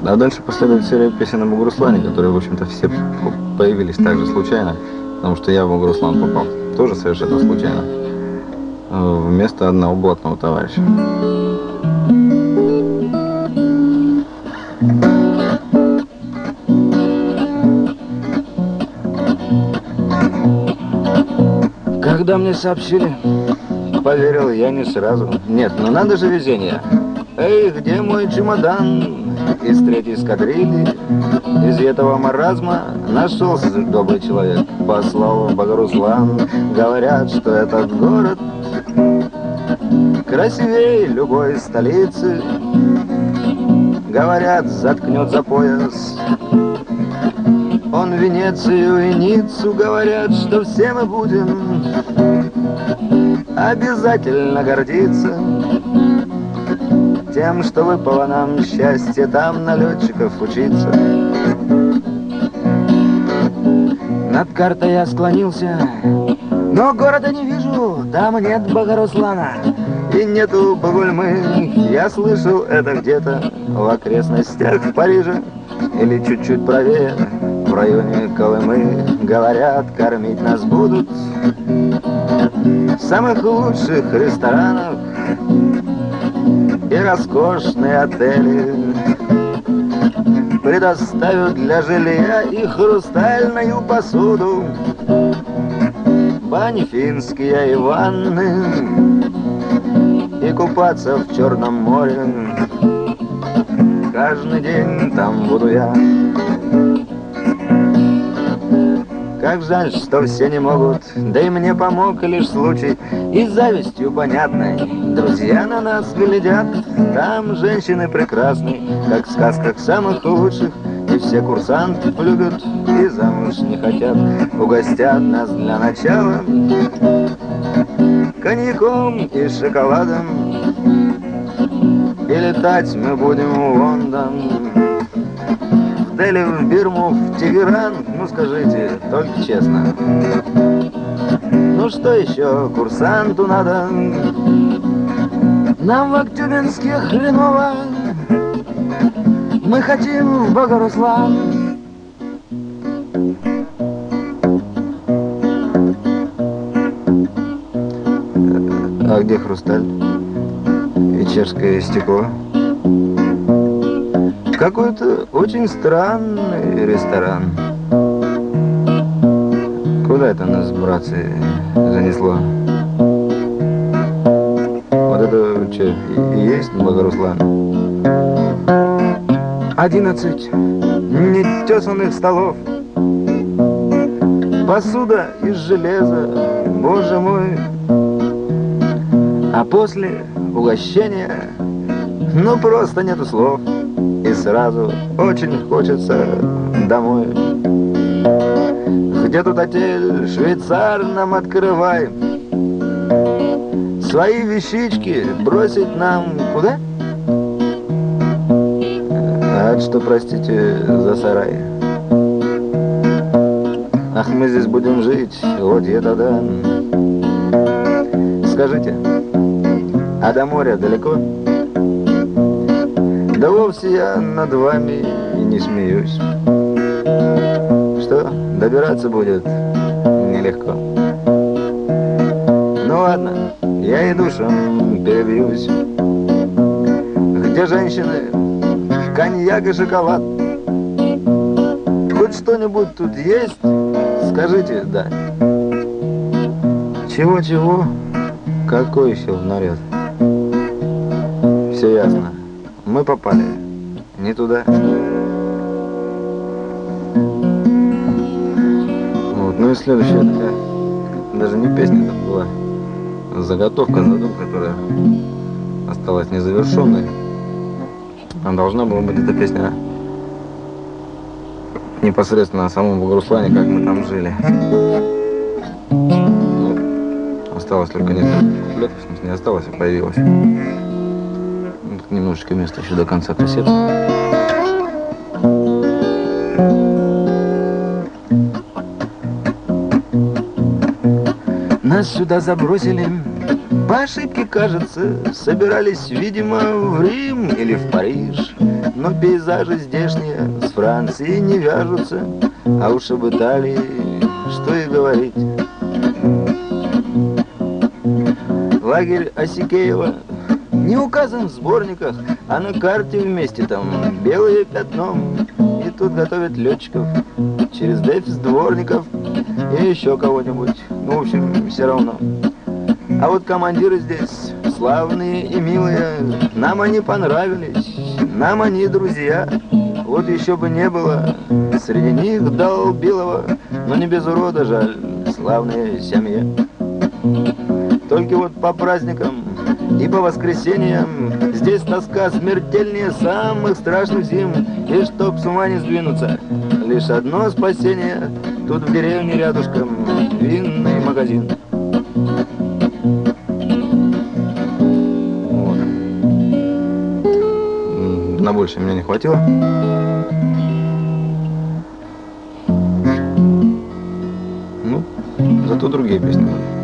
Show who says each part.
Speaker 1: А дальше последует серия песен об Бугуруслане, которые, в общем-то, все появились так же случайно, потому что я в Бугуруслан попал тоже совершенно случайно, вместо одного блатного товарища. Когда мне сообщили, поверил я не сразу. Нет, ну надо же везение. Эй, где мой чемодан? Из третьей эскадрильи, из этого маразма нашелся добрый человек. Послал в Бугуруслан, говорят, что этот город красивее любой столицы. Говорят, заткнет за пояс он Венецию и Ниццу. Говорят, что все мы будем обязательно гордиться тем, что выпало нам счастье там на летчиков учиться. Над картой я склонился, но города не вижу, там нет Бугуруслана и нету Бугульмы. Я слышал это где-то в окрестностях Парижа или чуть-чуть правее, в районе Колымы. Говорят, кормить нас будут в самых лучших ресторанах и роскошные отели. Предоставят для жилья и хрустальную посуду, бани финские и ванны, и купаться в Черном море. Каждый день там буду я. Как жаль, что все не могут, да и мне помог лишь случай, и завистью понятной друзья на нас глядят. Там женщины прекрасны, как в сказках самых лучших, и все курсантов любят и замуж не хотят. Угостят нас для начала коньяком и шоколадом, и летать мы будем в Лондон, в Дели, в Бирму, в Тегеран. Ну скажите, только честно, ну что еще курсанту надо? Нам в Актюбинске хреново, мы хотим в Бугуруслан. А где хрусталь и чешское стекло? Какой-то очень странный ресторан. Куда это нас, братцы, занесло? Вот это что, и есть Бугуруслан? 11 нетесанных столов, посуда из железа, боже мой. А после угощения, ну просто нету слов, и сразу очень хочется домой. Где тут отель, швейцар, нам открывай. Свои вещички бросить нам куда? А что, простите, за сарай? Ах, мы здесь будем жить, вот это да. Скажите, а до моря далеко? Да вовсе я над вами и не смеюсь. Что, добираться будет нелегко. Ну ладно, я и душем перебьюсь. Где женщины, коньяк и шоколад? Хоть что-нибудь тут есть? Скажите, да. Чего-чего? Какой еще наряд? Все ясно. Мы попали не туда. Вот, ну и следующая такая, даже не песня, это была заготовка, задумка, которая осталась незавершенной. А должна была быть эта песня непосредственно о самом Бугуруслане, как мы там жили. Ну, осталось только несколько куплетов, в смысле не осталось, а появилось. Ну, тут немножечко места еще до конца кассеты. Нас сюда забросили, по ошибке, кажется, собирались, видимо, в Рим или в Париж. но пейзажи здешние с Францией не вяжутся. А уж об Италии что и говорить. Лагерь Осикеева не указан в сборниках, а на карте вместе там белое пятном. И тут готовят летчиков через дефис дворников и еще кого-нибудь. Ну, в общем, все равно. А вот командиры здесь славные и милые. Нам они понравились, нам они друзья. Вот еще бы не было среди них долбилова, но не без урода, жаль, славная семья. Только вот по праздникам и по воскресеньям здесь тоска смертельнее самых страшных зим. И чтоб с ума не сдвинуться, лишь одно спасение: тут в деревне рядышком винный магазин. Вот. На больше меня не хватило. Ну, зато другие песни.